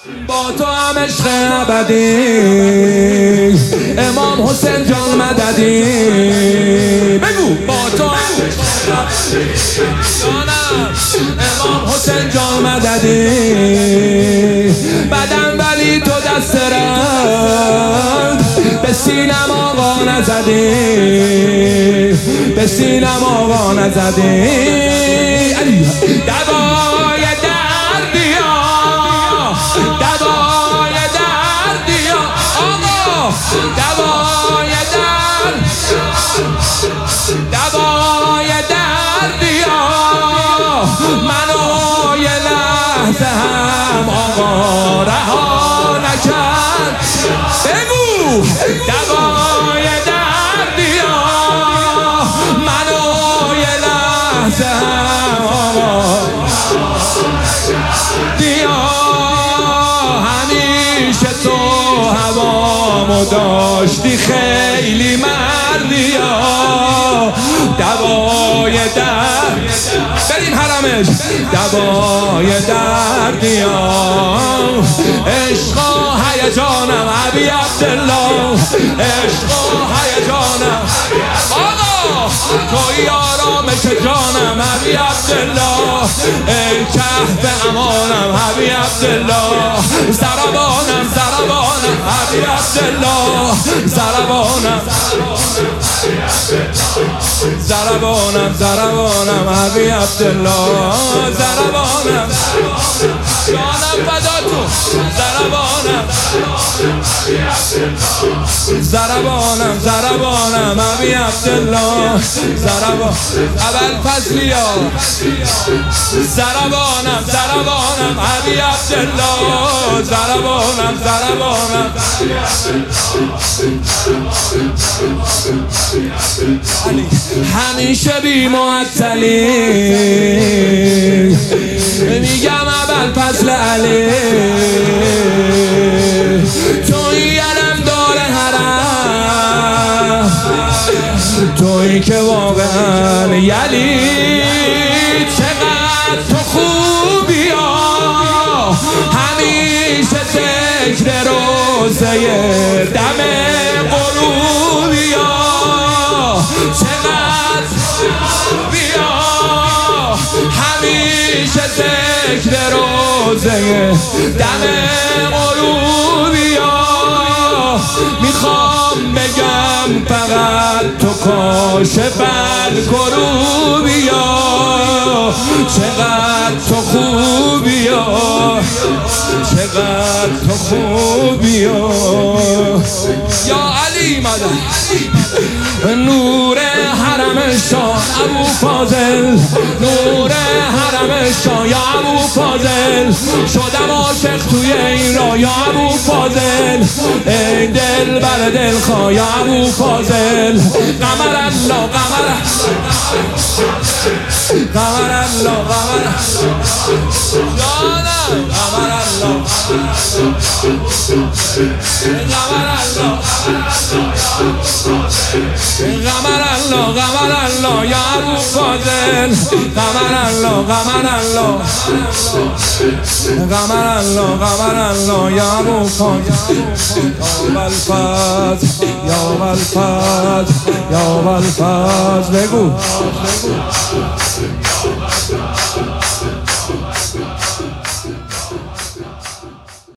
با تو هم عشق ابدی امام حسین جان مددی. بگو با تو هم جانم امام حسین جان مددی. بدن ولی تو دست رد به سینم آقا نزدی، به سینم آقا نزدی. دوای دردیا، دوای دردیا آقا، دوای درد، دوای دردیا. منو یه لحظه هم آقا رها نکرد. بگو دوای دردیا، منو یه لحظه هم آقا دیا. همیشه تو هوامو داشتی خیلی مردیا. دوای درد، بریم حرمش. دوای دردیا، عشق و هیجانم ابی عبدالله، عشق و هیجانم آقا، توی آرامش جانم ابی عبدالله، ای کهف امانم ابی عبدالله. ضربانم ضربانم ابی عبدالله، ضربانم ضربانم ضربانم ابی عبدالله، ضربانم جانم فداتون. ضربانم ضربانم ضربانم ابی عبدالله، ضربان ابوالفضلیا. ضربانم ضربانم ابی عبدالله، ضربانم ضربانم. همیشه بی معطلی میگم ابوالفضل علی، توی علم دار حرم، توی که واقعا یلی. چقدر تو خوبی ها، همیشه ذکر روزه دم غروبی ها. چقدر بیا همیشه ذکر روزه دم غروبی ها. میخوام بگم فقط تو کاشف الکروبی ها. چقدر تو خوبی ها، چقدر تو خوبی ها. یا علی مدد نور حرم شاه ابوالفاضل، نور حرم شاه یا ابوالفاضل. شدم عاشق توی این راه یا ابوالفاضل، ای دل بر دل خواه یا ابوالفاضل. قمر الله قمر، قمر الله قمر جانم، قمر الله قمر الله قمر الله قمر الله یا ابوالفاضل. قمر الله قمر الله قمر الله قمر الله یا ابوالفاضل. یا ابوالفضل یا ابوالفضل یا ابوالفضل. بگو